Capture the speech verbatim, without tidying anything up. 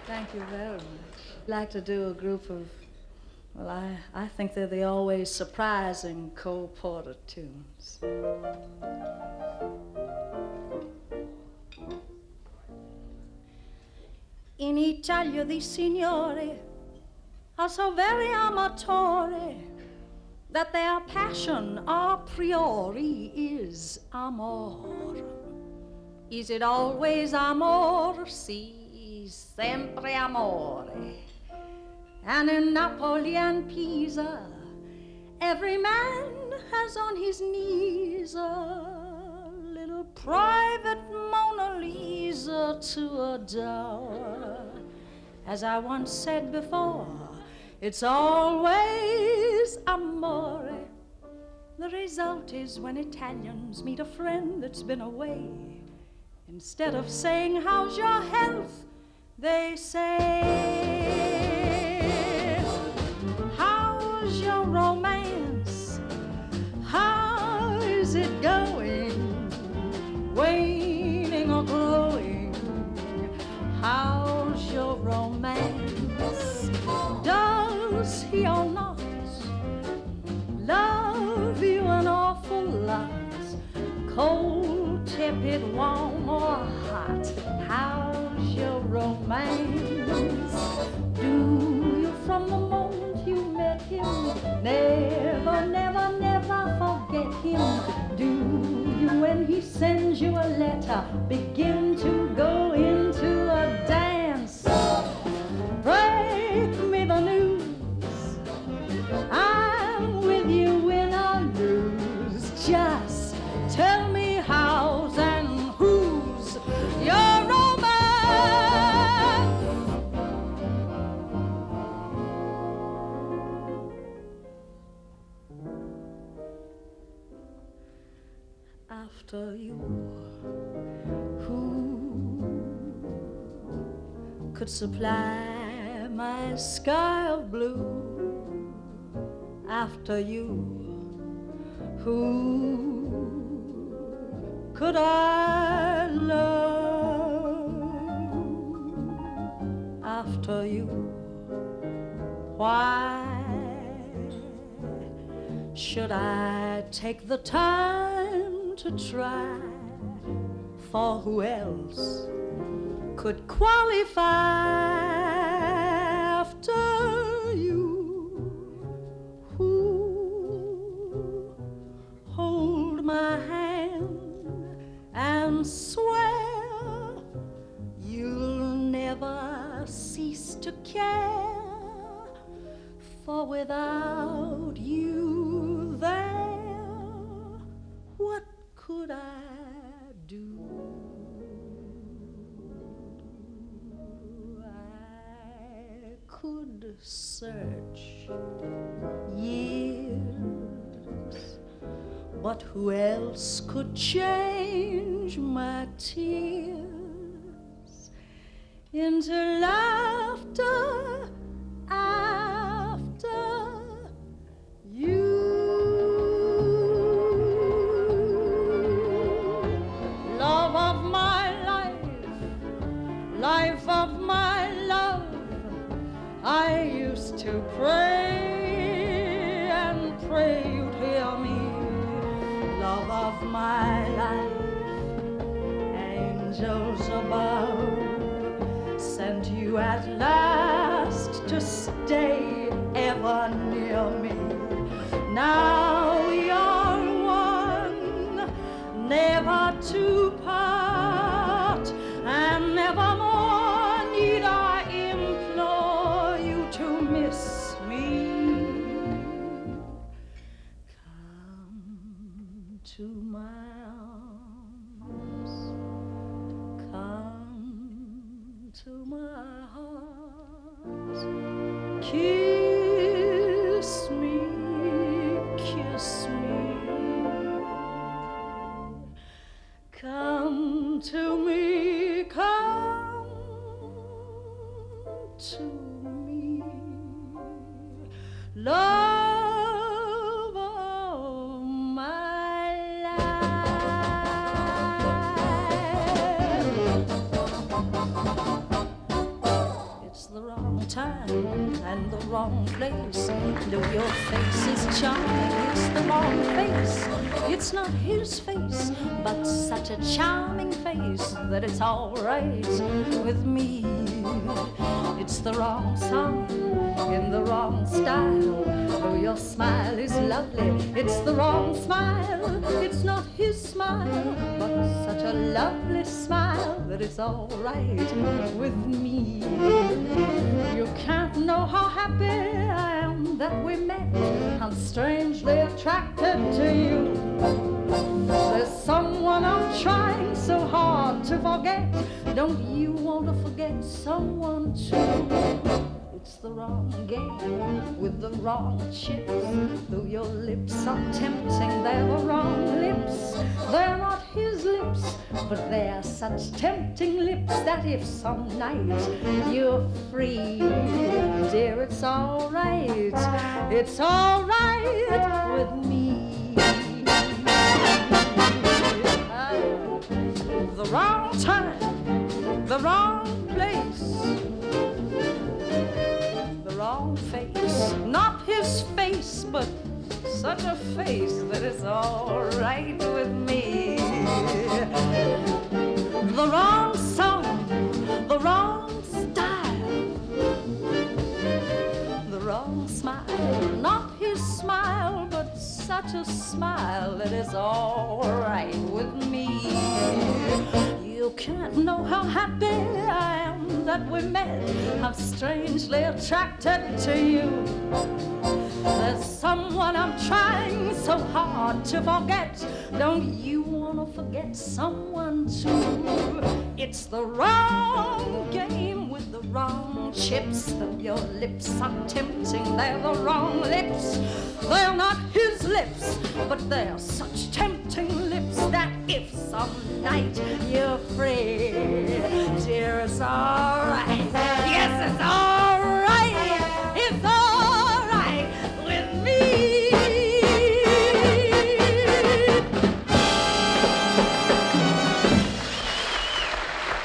Thank you very much. I'd like to do a group of, well, I, I think they're the always surprising Cole Porter tunes. In Italia the signori are so very amatore that their passion a priori is amor. Is it always amor? Si, sempre amore. And in Napoli and Pisa, every man has on his knees a little private Mona Lisa to adore. As I once said before, it's always amore. The result is when Italians meet a friend that's been away, instead of saying, how's your health, they say, how's your romance? How is it going? Waning or glowing? How's your romance? Does he or not love you an awful lot? Cold, tepid, warm or hot? How's your romance? Do you from the moment you met him never, never, never forget him? Do you when he sends you a letter begin to go into a dance? Break me the news, I'm with you win or lose. Just tell me how's and who's your romance. After you, who could supply my sky of blue? After you, who could I love? After you, why should I take the time to try? For who else could qualify after you? Who hold my hand and swear you'll never cease to care? For without you there, what could I do? I could search years, but who else could change my tears into laughter after you? Love of my life, life of my love, I used to pray and pray you'd hear me. Love of my life, angels above sent you at last to stay ever near me. Now you're one, never to part, and nevermore need I implore you to miss me. Come to my arms, come to my heart, kiss me, kiss me, come to me, come to me, love of my life. time and the wrong place. Though your face is charming, it's the wrong face. It's not his face, but such a charming face that it's all right with me. It's the wrong song in the wrong style. Though your smile is lovely, it's the wrong smile. It's not his smile, but such a lovely smile that it's all right with me. You can't know how happy I am that we met. I'm strangely attracted to you. There's someone I'm trying so hard to forget. Don't you want to forget someone too? It's the wrong game with the wrong chips. Though your lips are tempting, they're the wrong lips. They're not his lips, but they're such tempting lips that if some night you're free, dear, it's all right. It's all right with me. The wrong time, the wrong place, the wrong face. Not his face, but such a face that it's all right with me. The wrong song, the wrong style, the wrong smile. Not his smile, but such a smile that is all right with me. You can't know how happy I am that we met. I'm strangely attracted to you. There's someone I'm trying so hard to forget. Don't you want to forget someone too? It's the wrong game with the wrong chips. Though your lips are tempting, they're the wrong lips. They're not his lips, but they're such tempting lips that if some night you're free, dear, it's all